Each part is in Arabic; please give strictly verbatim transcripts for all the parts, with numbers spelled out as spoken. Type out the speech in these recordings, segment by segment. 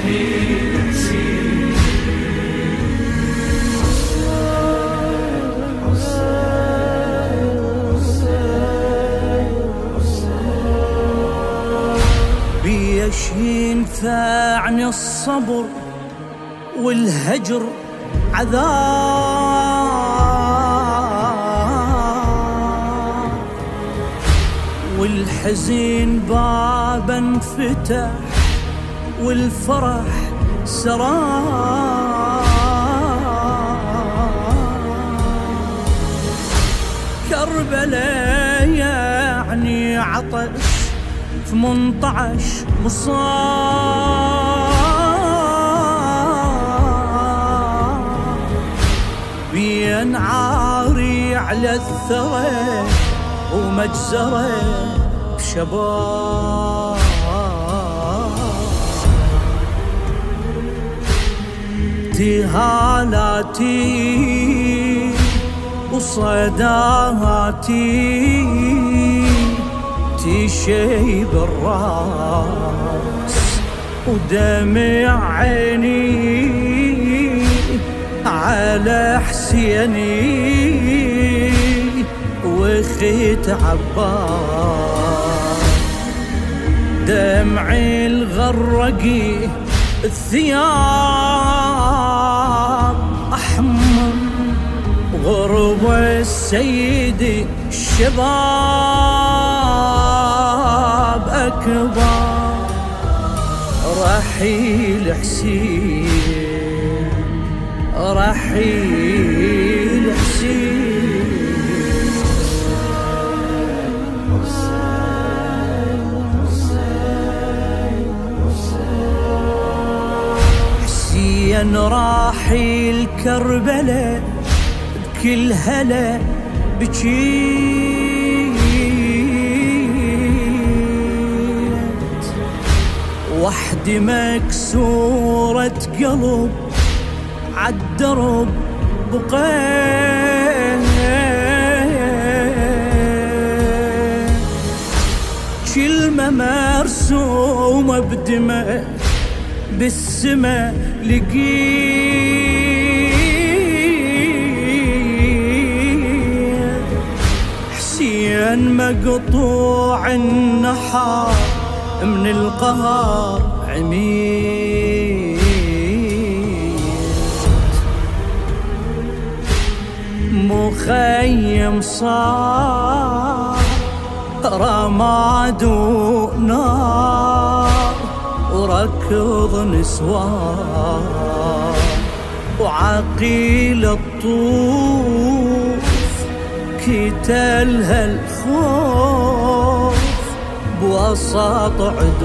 رحيل حسين بيش ينفعني الصبر والهجر عذاب، والحزين بابا انفتح والفرح سراب. كربلاء يعني عطش ثمنطعش مصاب، بين عاري على الثرى ومجزرة بشباب. ابتهالاتي وصداتي تشيب الراس، ودمع عيني على حسيني وخيت عباس. دمعي الغرقي الثياب أحمر، غربة السيد الشباب أكبر. رحيل حسين رحيل حسين حسين راحل كربلاء بكل هلا بجيت، وحدي مكسورة قلب عالدرب بقيت. كلمة مرسومة بدمع بالسما لقيت، حسين مقطوع النحر من القهر عميت. مخيم صار رماد ونار، وركض نسوان وعقيل الطوف كتلها الخوف بوسط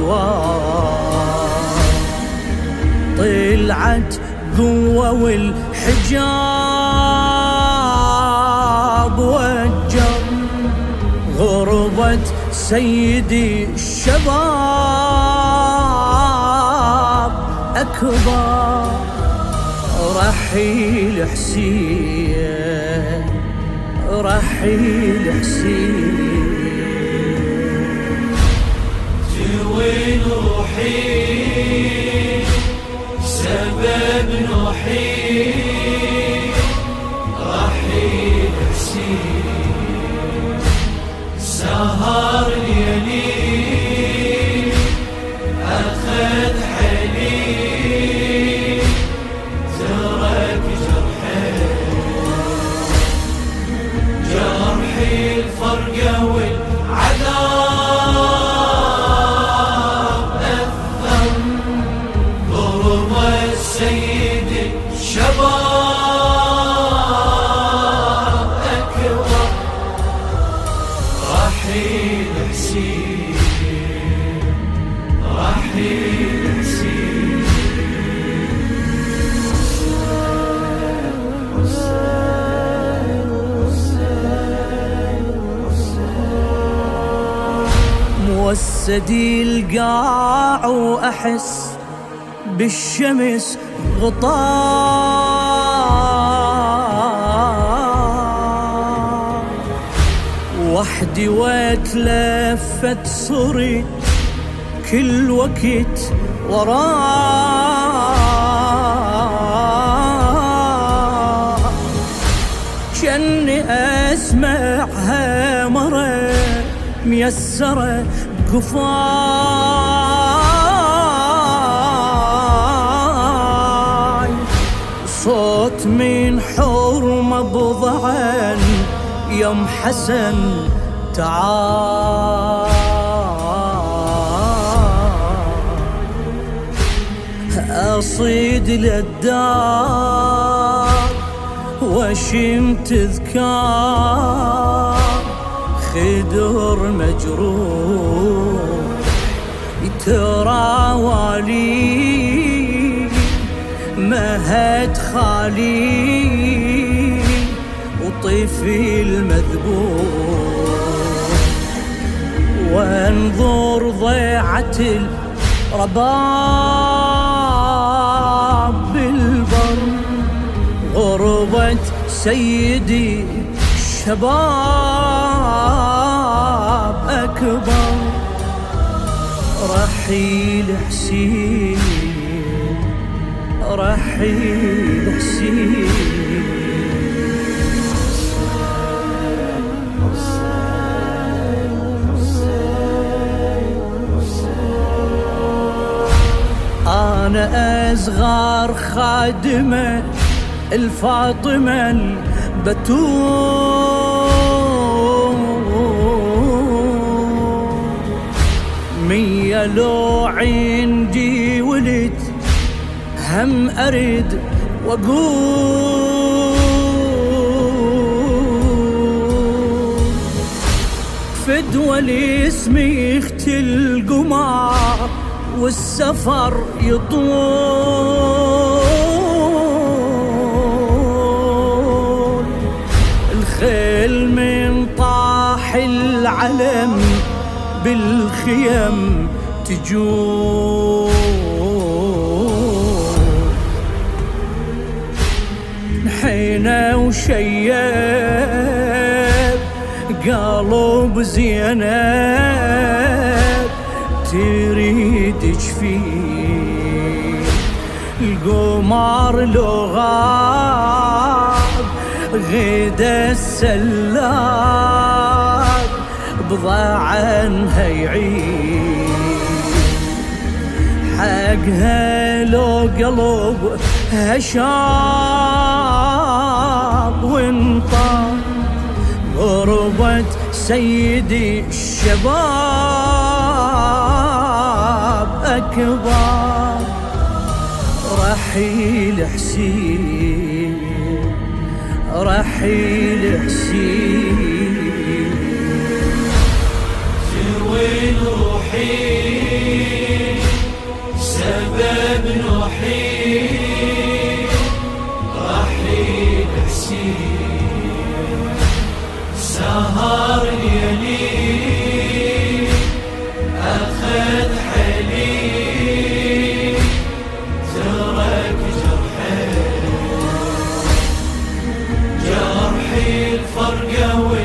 عدوان. طلعت قوة والحجاب وجر، غربة سيدي الشباب أكبر. رحيل حسين رحيل حسين جوين روحي سبب نوحي. رحيل حسين سهر ليلي أخذ حيلي، ترك جرحي جرحي الفرقة والعذاب أثر. غربة السيد الشباب أكبر. رحيل حسين رحيل حسين موسدي القاع وأحس بالشمس غطاء، وحدي واتلفت صرت كل وقت وراه. ميسرة بقفاي، صوت من حرمة بضعن يم حسن تعال، أصيد للدار وشم تذكار خدر مجروح تراوالي مهد خالي وطفي المذبوح، وانظر ضيعة الرباب بالبر غربة سيدي الشباب أكبر، رحيل حسين رحيل حسين. أنا أصغر خادمة الفاطمة البتول، مية لو عندي ولد هم أرد وأقول، فدوى لاسمي اختي القمر والسفر يطول، الخيل من طاح العلم بالخيم تجول، نحينا وشيب قلب زينب تريد جفين، القمر لو غاب غدا السلاب بضاعنها يعيد، حقها لو قلب هشاب وانطر غربة سيدي الشباب أكبر، رحيل حسين رحيل حسين. وين روحي سبب نوحي رحيل حسين، سهر ليالي أخذ حلي ترك جرحي، جرحي الفرقة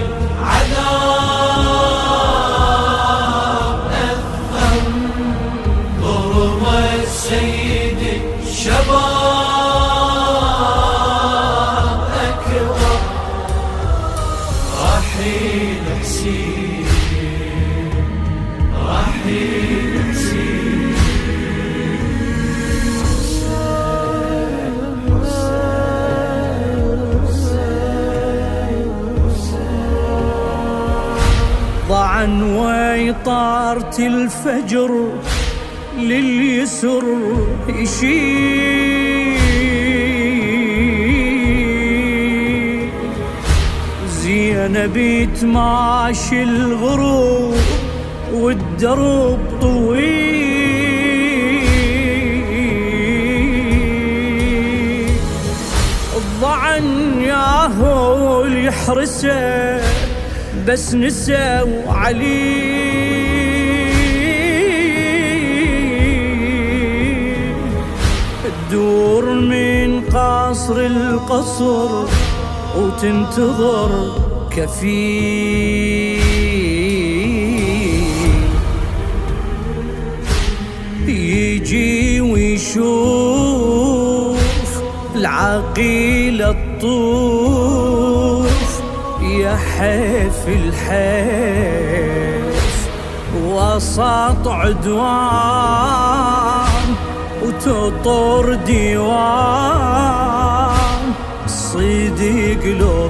والعذاب أثر، ضرب السيد الشباب أكبر، رحيل حسين رحيل حسين. ضعن ويطارت الفجر لليسر يشيل، زينب تماشي الغروب والدرب طويل، الضعن ياهو يحرسه بس نسوا عليه، تدور من قصر القصر وتنتظر كفيل، يجي ويشوف العقيل الطوف يحف الحيل، بساط عدوان وتطور ديوان الصديق له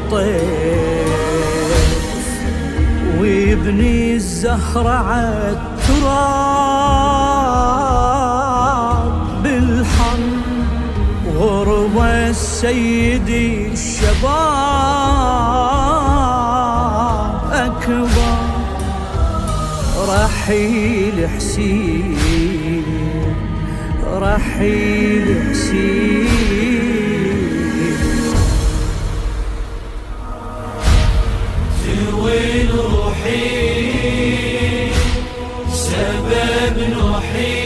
طيف ويبني الزهرة عالتراب بالحن غربة السيد الشباب أكبر رحيل حسين رحيل حسين تروي روحي سبب نوحي